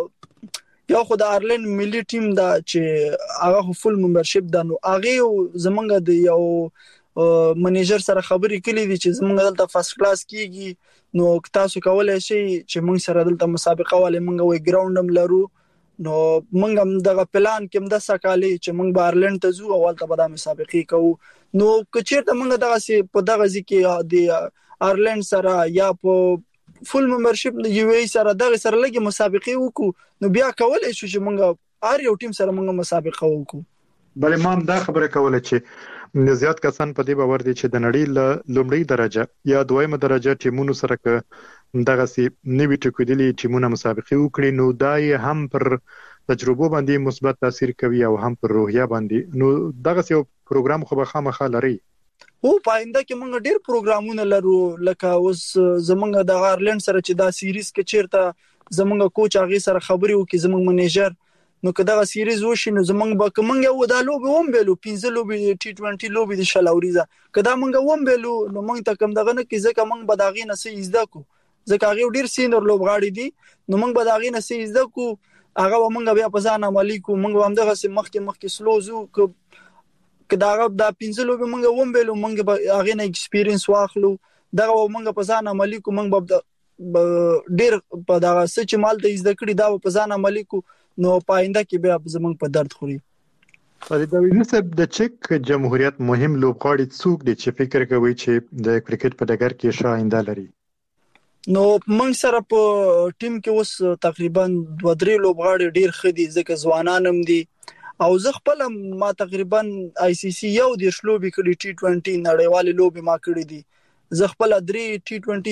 د یو خو د آیرلند ملي ټیم دا چې هغه فول ممبرشپ ده، نو هغه زمونږ د یو منیجر سره خبرې کړې دي چې زمونږ دلته فرست کلاس کیږي، نو تاسو کولای شئ چې موږ سره دلته مسابقه والے موږ وی ګراوندم لرو، نو موږ هم دغه پلان کې د سکهاله چې موږ به آیرلند ته ځو او ولته به د مسابقه کوو، نو که چیرته موږ دغه په دغه ځکه د آیرلند سره یا په فول ممبرشپ د یو ای سره دغه سره لګي مسابقه وکړو، نو بیا کولای شو چې موږ هر یو ټیم سره موږ مسابقه وکړو. بل ما دا خبره کوله چې زیات کسان په دې باور دي چې د نړۍ له لومړی درجه یا دویمه درجه ټیمونو سره دغه سي نوی ټکودلي ټیمونه مسابقه وکړي، نو دای هم پر تجربه باندې مثبت تاثیر کوي او هم پر روحیه باندې، نو دغه یو پروګرام خو به خامخا لري. او پاینده کې موږ ډېر پروګرامونه لرو، لکه اوس زمونږ د آیرلند سره چې دا سیریز کې چیرته زمونږ کوچ هغه سره خبرې وکړي زمونږ منیجر، نو که دا سیریز وشي نو زمونږ به کومنګ یو د لوبي هم بیلو 15 لوبي T20 لوبي د شلاوريزه کدا مونږ هم بیلو، نو مونږ ته کوم دغه نه کې ځکه مونږ به داغې نه سي زده کو، ځکه هغه ډیر سینر لوبغاړي دي، نو مونږ به داغې نه سي زده کو، هغه مونږ بیا په ځان عملی کو، مونږ هم دغه سي مخکې سلوزو کدا هغه د 15 لوبي مونږ هم بیلو، مونږ به هغه نه ایکسپیرینس واخلو، دغه مونږ په ځان عملی کو، مونږ به ډیر په دغه سچ مال ته زده کړی دا په ځان عملی کو، نو پاینده کې بیا زمونږ په درد خوري. فرید نسب د چک جمهوریت مهم لوبغاړي څوک دي چې فکر کوي چې د کرکټ په ډګر کې ښه آینده لري؟ نو موږ سره په ټیم کې اوس تقریبا 2-3 لوبغاړي ډیر خدي، ځکه ځوانان هم دي، او زه خپل ما تقریبا ICC یو د شلوبي کړي T20 نړیوال لوبي ما کړی دي، زه خپل 3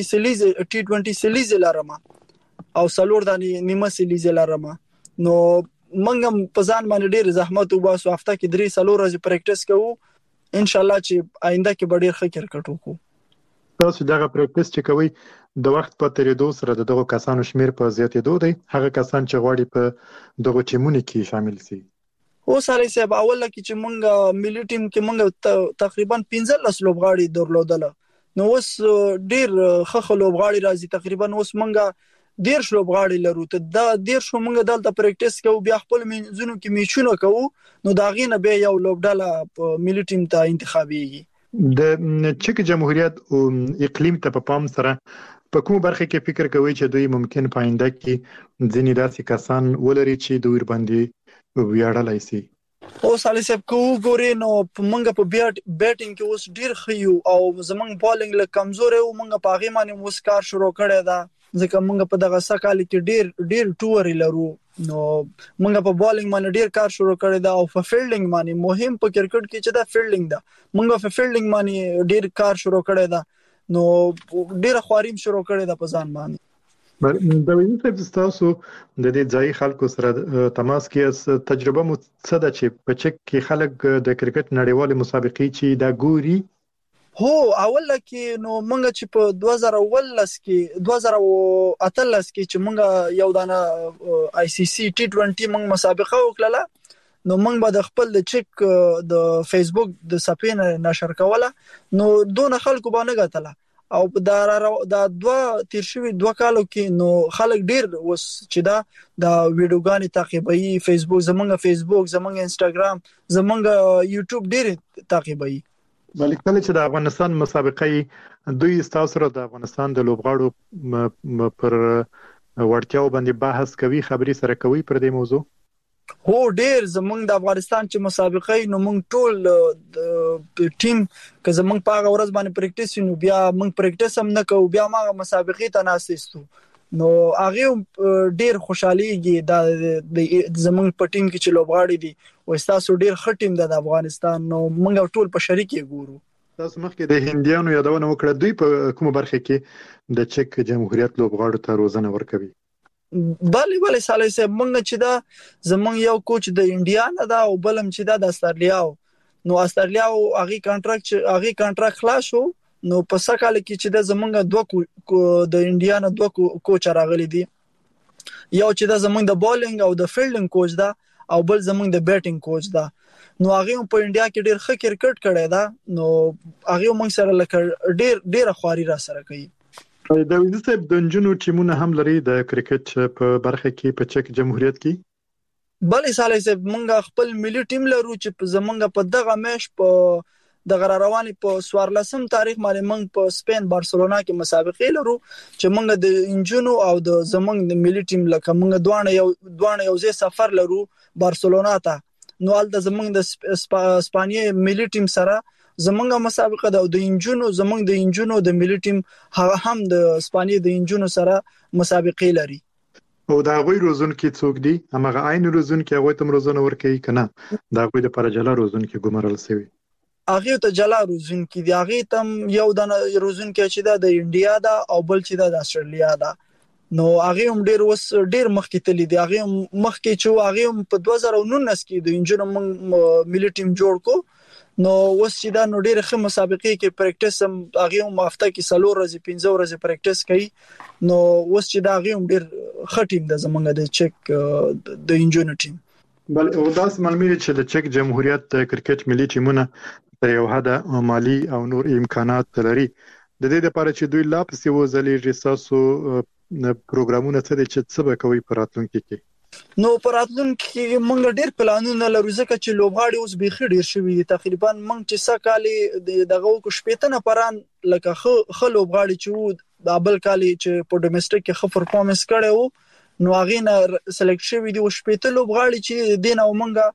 T20 سیلیز لرم او سلور د نیمه سیلیز لرم، نو منګم په ځان باندې ډیر زحمت وباسو، هفته کې 3 ورځې پریکټیس کوو، ان شاء الله چې آینده کې به ډیر ښه کرکټ وکړو. تاسو دغه پریکټیس چې کوي د وخت په تیریدو سره دغه کسانو شمیر په زیاتېدو دی، هغه کسان چې غواړي په دغه ټیمونو کې شامل شي؟ او ساري صاحب اول کې چې مونږ ملي ټیم کې مونږ تقریبا 15 لوبغاړي درلودل، نو اوس ډیر ښه لوبغاړي راځي، تقریبا اوس مونږ 10 لوبغاړي لرو، ته دا 10 مونږ دلته پریکټیس کوو، بیا خپل منځونو کې میچونه کوو، نو دا غینه به یو لوبډاله په ملي ټیم ته انتخابيږي. د چک جمهوریت او اقلیم ته په پام سره په کوم برخه کې فکر کوي چې دوی ممکن پاینده کې ځینې داسې کسان ولري چې دوی باندې ویاړلای شي؟ او صالح صاحب کو ګوري نو مونږ په بیټینګ کې اوس ډیر خيو، او زمونږ بالینګ له کمزور او مونږ په هغه باندې اوس کار شروع کړی دا، ځکه مونږ په دغه سکهاله کې ډیر ټور لرو، نو مونږ په بالینګ باندې ډیر کار شروع کړی دا، او په فیلډینګ باندې مهم په کرکټ کې چې دا فیلډینګ دا، مونږ په فیلډینګ باندې ډیر کار شروع کړی دا، نو ډیره خواریم شروع کړې ده په ځان باندې. د وینځ تاسو د دې ځای خلکو سره تماس کې تجربه مو څه ده چې په چک کې خلک د کرکټ نړیوال مسابقې چې دا ګوري؟ هو اول کې نو مونږ چې په 2018 کې چې مونږ یو دانه ICC T20 مونږ مسابقه وکړه، نو مونږ به د خپل د چک د فیسبوک د صفحې نشر کوله، نو دون خلکو باندې غتله او دا تیر شوی 2 کالو کې نو خلک ډیر وس چې دا د ویډیوګانې تعقیبوي، فیسبوک زمونږ انستګرام زمونږ یوټیوب ډیر تعقیبوي. بلکې کله چې د افغانستان مسابقې دوی تاسو سره د افغانستان د لوبغاړو پر وړتیاو باندې بحث کوي، خبري سره کوي پر دې موضوع؟ هو ډیر زمونږ د افغانستان چې مسابقې نو مونږ ټول ټیم که زمونږ په هغه ورځ باندې پریکټیس نو بیا مونږ پریکټیس هم نه کوو، بیا ما مسابقې ته ناسېستو، نو هغه ډیر خوشاليږي د زمونږ په ټیم کې چې لوبغاړي دي او تاسو ډیر ښه ټیم د افغانستان، نو مونږ ټول په شریک ګورو. تاسو مخکې د هندیانو یادونه وکړه، دوی په کومه برخه کې د چک جمهوریت لوبغاړو ته روزنه ورکوي؟ بله سالي سه مونږ چې دا زمونږ یو کوچ د انډیا نه دا او بلم چې دا د استرالیا، نو استرالیا هغه کانټراکټ خلاص شو، نو په سکهال کې چې دا زمونږ د انډیا نه 2 کوچ راغلي دي، یو چې دا زمونږ د بولینګ او د فیلډینګ کوچ دا او بل زمونږ د بیټینګ کوچ دا، نو هغه په انډیا کې ډیر ښه کرکټ کړی دا، نو هغه مونږ سره لکه ډیر خواري را سره کوي. د وینځ صاحب د جنونو ټیمونه هم لري د کرکټ په برخه کې په چک جمهوریت کې؟ بلې سالي صاحب مونږ خپل ملي ټیم لرو چې زمونږ په دغه میش په د غرارواني په 14 تاریخ باندې مونږ په سپین بارسلونا کې مسابقې لرو چې مونږ د انجونو او د زمونږ د ملي ټیم لکه مونږ دوانه یو ځای سفر لرو بارسلونا ته، نو الته زمونږ د اسپانیا ملي ټیم سره زمونږه مسابقه ده او د انجونو د ملي ټیم هم د اسپانیا د انجونو سره مسابقې لري. او دا غوي روزون کې څوک دي؟ همغه عین روزون کې هغه تم روزونه ورکوي کنه؟ دا غوي د پرجلا روزون کې ګمرل سوي؟ هغه ته جلا روزون کې دی، هغه تم یو د روزون کې چې دا د انډیا دا او بل چې دا د استرالیا دا، نو هغه هم ډیر مخکې تللی دی، هغه مخکې چې هغه په 2019 کې د انجونو ملي ټیم جوړ کو، نو اوس چې دا نو ډېر ښه مسابقې کې پریکټیس هم هغه هم هفته کې 4 ورځې 15 ورځې پریکټیس کوي، نو اوس چې دا هغه هم ډېر ښه ټیم د زمونږ د چک د انجونو ټیم. بل او داس معلومه چې د چک جمهوریت د کرکټ ملي ټیمونه تر یو حد مالی او نور امکانات لري، د دې لپاره چې دوی لا پسې وځلې تاسو پروګرامونه څه دي چې څه به کوي په راتلونکي کې؟ نو پر راتلونکي کې مونږ ډیر پلانونه لرو، ځکه چې لوبغاړي اوس بيخي ډیر شوي دي، تقریبا مونږ چې سکهالي دغه کو شپېته نفران لکه خو لوبغاړي چې د بل کالي چې په ډومېسټک کې خو پرفورمنس کړي وو، نو هغه نه سلیکټ شوي دي او شپېته لوبغاړي چې دین او مونږه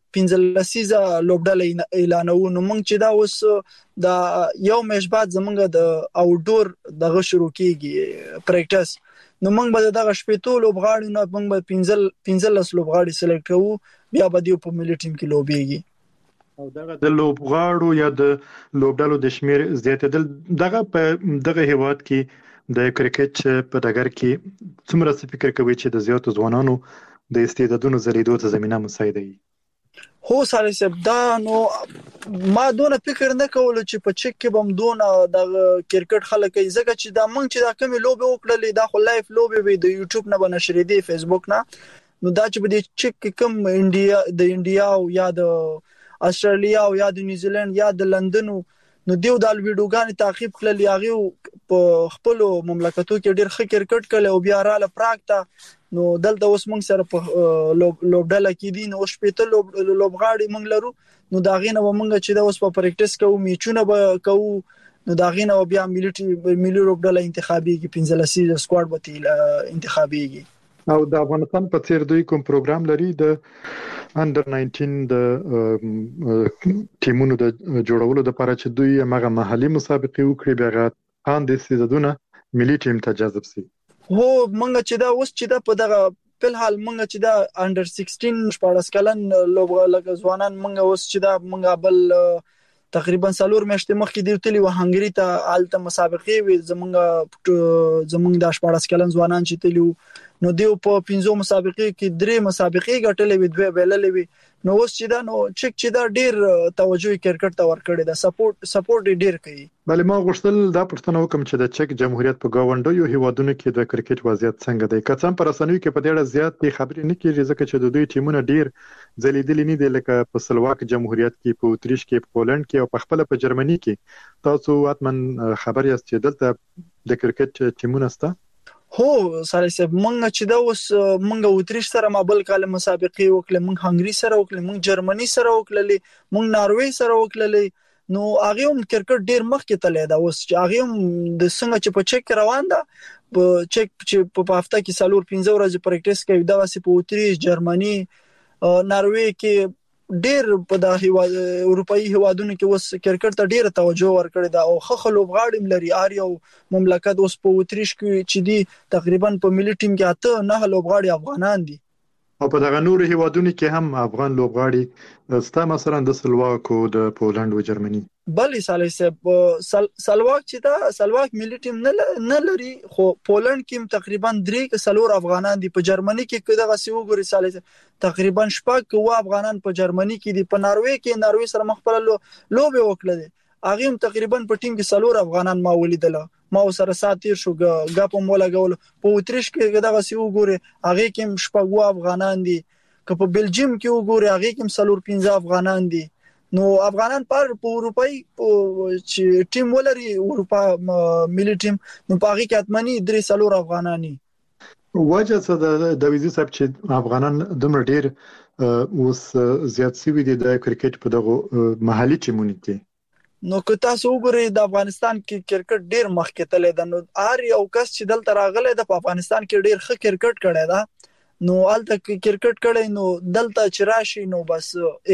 15 لوبډله اعلانو، نو مونږ چې دا اوس د یو میش بعد زمونږ د اوټډور دغه شروع کیږي پریکټیس، نو موږ به دغه شپېتو لوبغاړي نه موږ به 15 لوبغاړي سلیکټ کوو، بیا به دیو په ملي ټیم کې لوبېږي. او دغه د لوبغاړو یا د لوبډلو د شمیر زیاتېدل دغه په دغه هیواد کې د کرکټ په ډګر کې څومره فکر کوي چې د زیاتو ځوانانو د استعدادونو زلیدو ته زمينه مساعده وي؟ هو سالي صاحب دا نو ما دونه فکر نه کول چې په چک کې بم دونه د کرکټ خلک ځکه چې دا مونږ چې دا کوم لوبه وکړلې دا خو لایف لوبه وي د یوټیوب نه بنشرې دي فیسبوک نه، نو دا چې په چک کې کوم انډیا او یا د استرالیا او یا د نیوزیلند یا د لندن نو دیو د ویډیوګان تعقیب کړل، هغه په خپل مملکتو کې ډېر ښه کرکټ کړل او بیا رااله پراکټه، نو دلته اوس موږ سره په لوبډله کې دي، نو شپېته لوبغاړي موږ لرو، نو دا غینه موږ چې دا اوس په پریکټیس کوو، میچونه به کوو، نو دا غینه بیا ملي لوبډله انتخابيږي، 15 سکواډ به انتخابيږي. او د افغانستان په څیر دوی کوم پروګرام لري د انډر 19 د ټیمونو د جوړولو لپاره چې دوی هغه محلي مسابقې وکړي، بیا غاندې سیزدونه ملي ټیم ته جذب شي؟ هو مونږ چې دا اوس چې دا په دغه په حال مونږ چې دا انډر 16 14 کلن لوبغاړي ځوانان مونږ اوس چې دا مونږ بل تقریبا 4 میاشتې مخکې دی تلی و هنګری ته آلته مسابقې وي زمونږ د 14 کلن ځوانان چې تلیو نو دیو په 15 مسابقې کې 3 مسابقې ګټلې وي 2 بیللې وي نو اوس چې دا نو چک چې دا ډیر توجه کرکټ ته ورکړي دا سپورټ ډیر کوي. بلې ما غوښتل دا پوښتنه وکم چې د چک جمهوریت په گاونډیو هیوادونو کې د کرکټ وضعیت څنګه دی؟ که څم پر رسنیو کې په ډېر زیات خبرې نه کیږي ځکه چې د دوی ټیمونه ډیر ځلیدلي نه دي لکه په سلواک جمهوریت کې، په اتریش کې، په پولند کې او په خپل په جرمني کې. تاسو اتمن خبر یاست چې دلته د کرکټ ټیمونه سته؟ هو سره سب مونږ چې دا اوس مونږ اتریش سره مابل کاله مسابقې وکړه، مونږ هنګری سره وکړه، مونږ جرمني سره وکړه، مونږ ناروې سره وکړه. نو هغه هم کرکټ ډیر مخکې تللی دا اوس چې هغه هم د څنګه چې په چک روان ده په چک چې په هفته کې 4-5 ورځې پریکټیس کوي دا واسي په اتریش، جرمني، ناروې کې ډیر په د اروپאי هیوادونو کې اوس کرکټ ته ډیر توجه ورکړي دا او خخ لوبغاړي لري اریو مملکت اوس په اتریش کې چې دی تقریبا په ملي ټیم کې 8-9 لوبغاړي افغانان دي او په دغه نورو هیوادونو کې هم افغان لوبغاړي ستا مثلا د سلواک او د پولند او جرمني. بلې سالي سه سلواک چې دا سلواک ملي ټیم نه لري خو پولند کې تقریبا 3 افغانان دي، په جرمني کې دغه سی وګوري سالي تقریبا 6 افغانان په جرمني کې دي، په ناروې سره مخبل لوبه وکړه دي هغه هم تقریبا په ټیم کې 4 افغانان ما ولیدل ما سره ساتیر شو غاپو مولا غول. په اتریش کې دغه سی وګوري هغه کې 6 افغانان دي، که په بلجیم کې وګوري هغه کې 4-5 افغانان دي. نو افغانان پر اروپאי چې ټیم ولري اروپا ملي ټیم نو په هغه کې اتمنی 3 افغانانی. وجه څه د ویزي صاحب چې افغانان دومره ډیر اوس زیات سوي دي د کرکټ په دغه محلي ټیمونو کې؟ نو که تاسو وګورئ د افغانستان کې کرکټ ډیر مخکې تللی ده، نو هر یو کس چې دلته راغلی د افغانستان کې ډیر ښه کرکټ کړی ده نو الته کرکټ کړی نو دلته چې راشي نو بس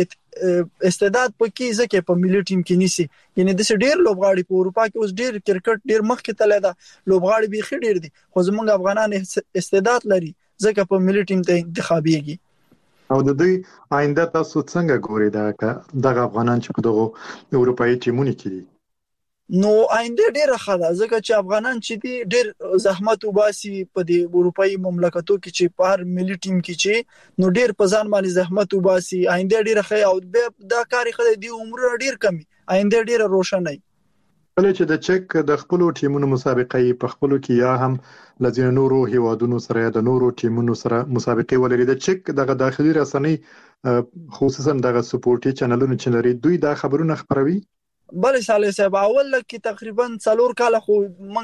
استعداد پکې ځکه په ملي ټیم کې نیسی، یعنی د ډیر لوبغاړي په اروپا کې اوس ډیر کرکټ ډیر مخکې تللی ده، لوبغاړي به خې ډیر دي خو زمونږ افغانان استعداد لري ځکه په ملي ټیم ته انتخابيږي. او د دوی آینده تاسو څنګه ګورئ دغه افغانان چې په دغه اروپאי ټیمونو کې دي؟ نو آینده ډیره ښه ده ځکه چې افغانان چې دي ډیر زحمت وباسي په دې اروپאי مملکتو کې چې په هر ملي ټیم کې چې نو ډیر په ځان باندې زحمت وباسي آینده ډیره ښه او دا کاری خدای دی عمر ډیر کمی آینده ډیره روښانه. کله چې د چک د خپل ټیمونو مسابقې په خپل کې یا هم لزین نورو هیوادونو سره د نورو ټیمونو سره مسابقې ولري، د چک دغه داخلي رسنۍ خصوصا دغه سپورټي چینلونو چې لري دوی دا خبرونه خبروي؟ بلې سالي صاحب اول کې تقریبا 4 کال خو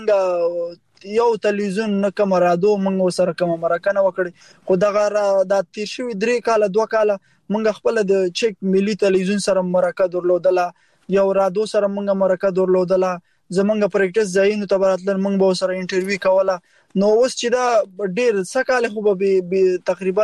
منګه یو تلویزیون نه کوم رادیو منګه سره کوم مرکه وکړي خو دغه د تیر شوی 3 کال 2 کال منګه خپل د چک ملي تلویزیون سره مرکه درلودله، یو رادیو سره منګه مرکه درلودله، زمونږ پریکټیس ځایونو ته براتل منګه به سره انټرویو کوله. نو اوس چې دا ډیر سکاله خو به تقریبا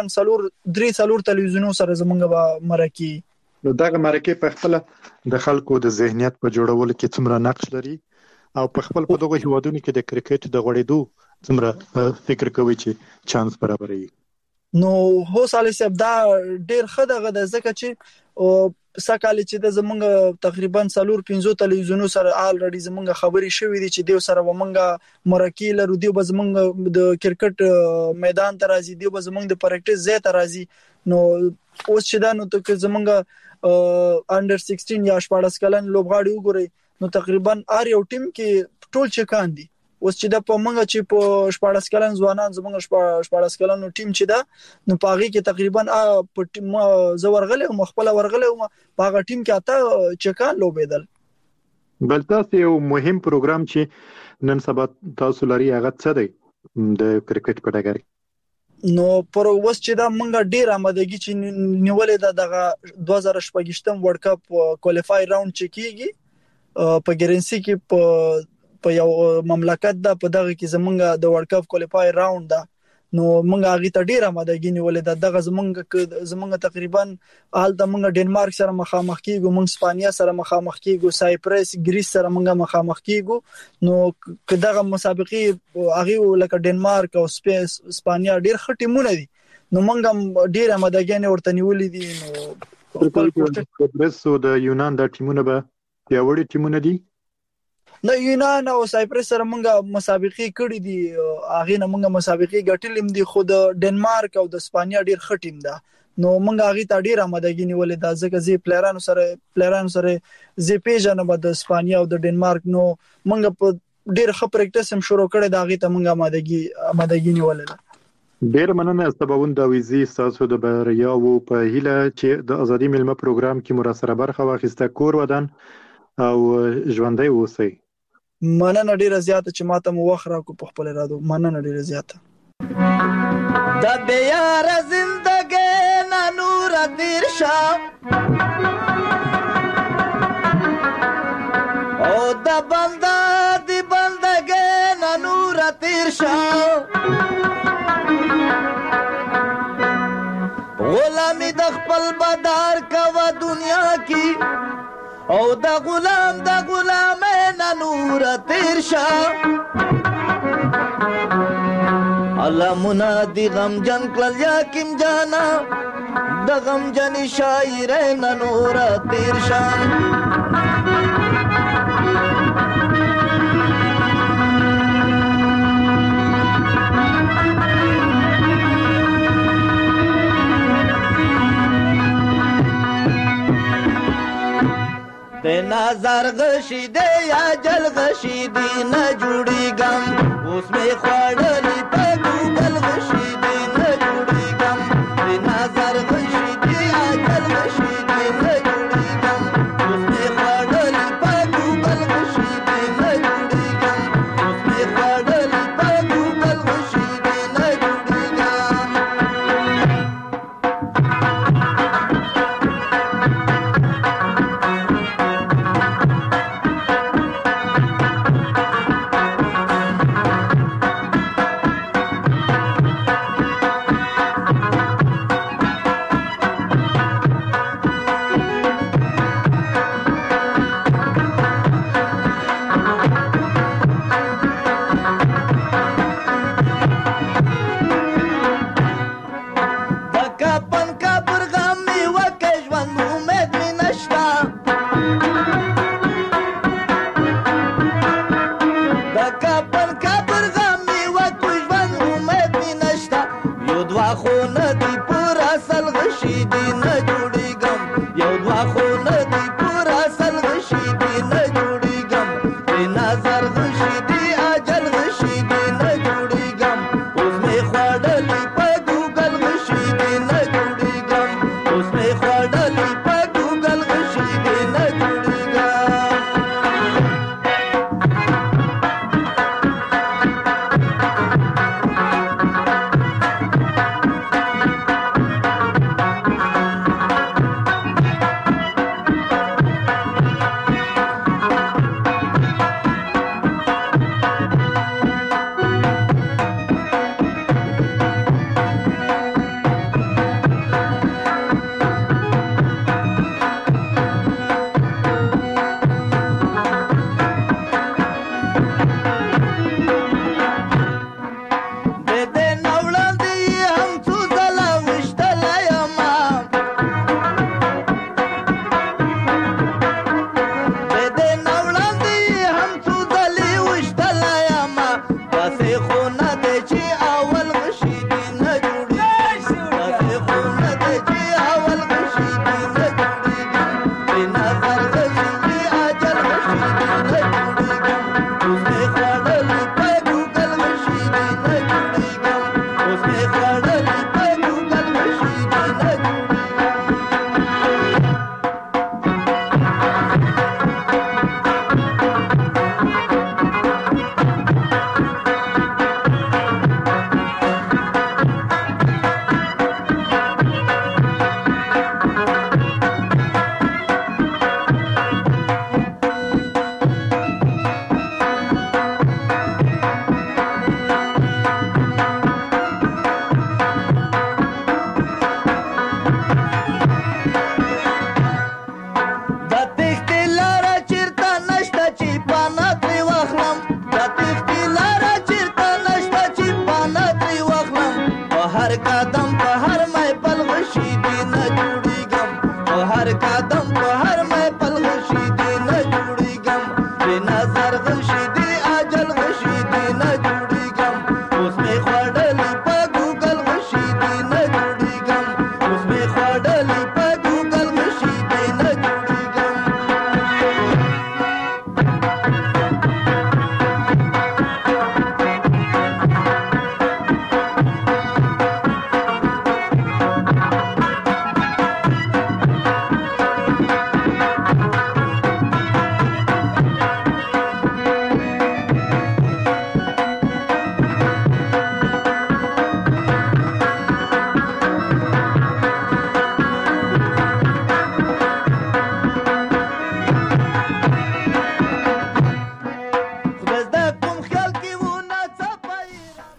3 تلویزیونونو سره زمونږ به مرکه نو دغه مرکه په خپل د خلکو د ذهنیت په جوړولو کې څومره نقش لري او په خپل په دغه هیوادونو کې د کرکټ د غوړېدو څومره فکر کوي چې چانس برابرې؟ نو هو سالي صاحب دا ډیر ښه دغه د ځکه چې سکاله چې د زمونږ تقریبا 4-5 تلویزیونونو سره الریډي زمونږ خبري شوې دي چې دیو سره ومنګه مرکه لرو دیو به زمونږ د کرکټ میدان ته راځي، دیو به زمونږ د پریکټیس ځای ته راځي. نو اوس چې دا نو ته زمونږ انډر 16 یا 14 کلن لوبغاړي وګورئ نو تقریبا هر یو ټیم کې ټول چکان دي. اوس چې دا په منګه چې په 14 کلن ځوانان زمونږ 14 کلن ټیم چې دا نو پاغي کې تقریبا په ټیم زورغله او مخبل ورغله او پاغه ټیم کې اته چکان لوبېدل. بل تاسو یو مهم پروګرام چې نن سبا تاسو لري هغه څه دی د کرکټ په ډګر؟ نو پر اوس چې دا منګه ډیر آمادګي چې نیولې ده دغه 2018 ورلد کپ کوالیفای راوند چې کیږي په ګرنسي کې په یو مملکت ده په دغه کې زمونږ د ورلد کپ کوالیفای راوند ده نو منګه هغه ته ډیر آمادګي نیولې ده دغه زمونږ تقریبا حال د منګه ډنمارک سره مخامخ کیږو، منګ اسپانیا سره مخامخ کیږو، سایپرس ګریس سره منګه مخامخ کیږو. نو کداغه مسابقې هغه لکه ډنمارک او اسپانیا ډیر ښه ټیمونه دي نو منګه ډیر آمادګي ورته نیولې دي. نو سایپرس او د یونان د ټیمونه به پیاوړي ټیمونه دي؟ نه، یونان او سایپرس سره موږ مسابقې کړې دي، هغه نه موږ مسابقې ګټلې دي، خو د ډنمارک او د اسپانیا ډیر ښه ټیم ده. نو موږ هغه ته ډیر آمادګي نیولې ده، ځکه زی پلیرانو سره زی پیژنم د اسپانیا او د ډنمارک. نو موږ په ډیر ښه پریکټیس هم شروع کړی دا، هغه ته موږ آمادګي نیولې ده. ډیر مننه سباوند داویزی، تاسو د بریاو په هیله چې د ازادي ملمه پروګرام کې مو سره برخه واخیسته. کور ودان او ژوندۍ اوسئ. مننه ډیره زیاته چې ماته مو وخت راکو په خپل رادو. مننه ډیره زیاته. د بیار زندګۍ نه نور تیر شاه او د بندا دی بندګۍ نه نور تیر شاه، غلامی د خپل بدار کوا دنیا کی او د غلام نه نور تیر شاه. الله منادي غم جن کل یا کیم جانا د غم جن شاعر نه نور تیر شاه. نظر غشیده یا جل غشیدی نه جوړی غم، اوس می خوړلی په ګوګل غشیدی نه جوړی غم. نظر غشیده یا جل غشیدی نه جوړی غم، اوس می خوړلی په ګوګل غشیدی نه جوړی غم، اوس می خوړلی په ګوګل غشیدی نه جوړی غم. Cada